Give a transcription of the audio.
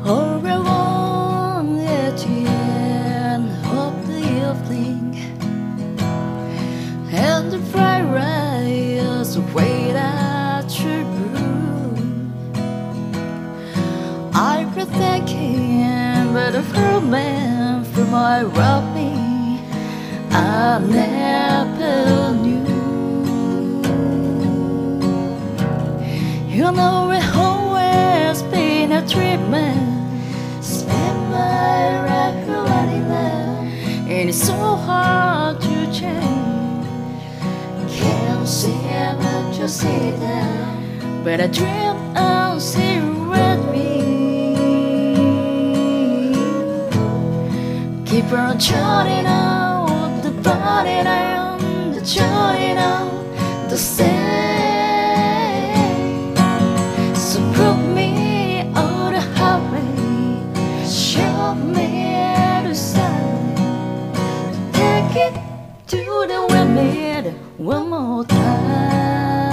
All I want at the end of the evening, and the bright rays wait at your room. I was thinking, but a man from my robbing I never knew. You know it always been a treatment. Spend my life running there, and it's so hard to change. Can't see but you see that, but I dream I'll see red me. Keep on charting out the body down, the charting out the same. So prove me all the highway, show me the sign. Take it to the limit one more time.